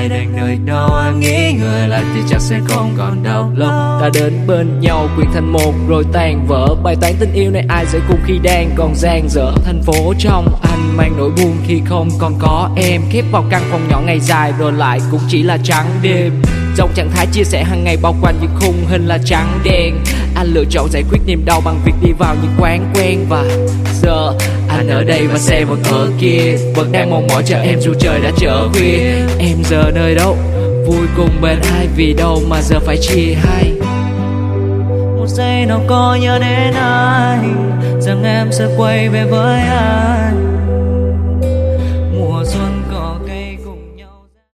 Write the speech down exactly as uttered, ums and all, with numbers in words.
lại đang nơi đâu. Anh nghĩ người lại thì chắc sẽ không còn đâu. Lâu ta đến bên nhau quyện thành một rồi tan vỡ. Bài toán tình yêu này ai sẽ cùng khi đang còn dang dở. Thành phố trong anh mang nỗi buồn khi không còn có em. Khép vào căn phòng nhỏ ngày dài rồi lại cũng chỉ là trắng đêm. Trong trạng thái chia sẻ hàng ngày bao quanh những khung hình là trắng đen. Anh lựa chọn giải quyết niềm đau bằng việc đi vào những quán quen. Và giờ anh ở đây và xe vẫn ở kia, vẫn đang mong mỏi chờ em dù trời đã trở khuya. Em giờ nơi đâu, vui cùng bên ai, vì đâu mà giờ phải chia hai. Một giây nào có nhớ đến ai, rằng em sẽ quay về với anh.